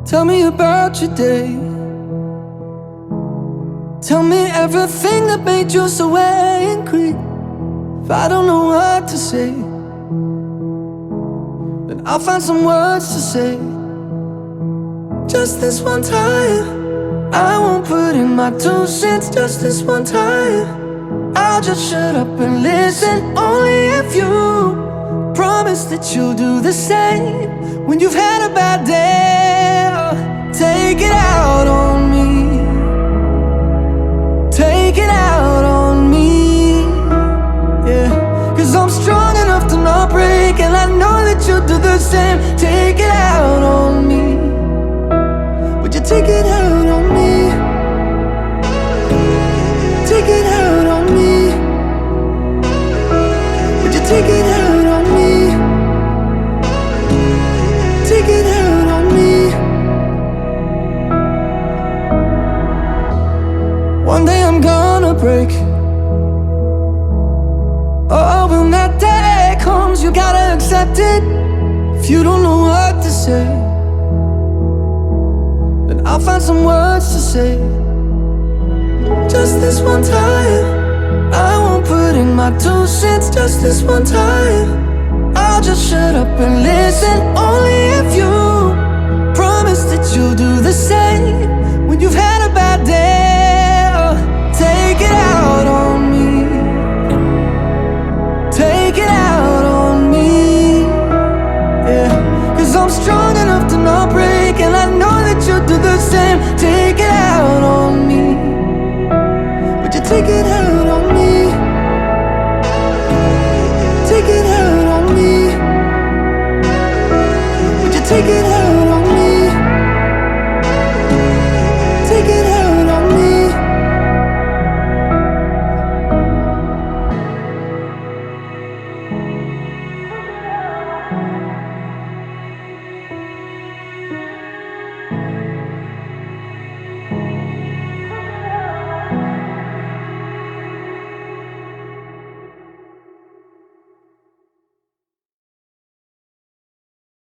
Tell me about your day. Tell me everything that made you so angry. If I don't know what to say, then I'll find some words to say. Just this one time, I won't put in my 2 cents. Just this one time, I'll just shut up and listen. Only if you promise that you'll do the same when you've had a bad day. Take it out on me. Take it out on me. Yeah, 'cause I'm strong enough to not break, and I know that you'll do the same. Take it out on me. Would you take it out on me? Take it out on me. Would you take it out on me? Take it out on me. One day I'm gonna break. Oh, when that day comes, you gotta accept it. If you don't know what to say, then I'll find some words to say. Just this one time, I won't put in my 2 cents. Just this one time, I'll just shut up and listen. Only if you promise that you'll do the same when you've had a bad day. Take it out on me. Take it out on me. Yeah, 'cause I'm strong enough to not break, and I know that you'll do the same. Take it out on me. Would you take it out?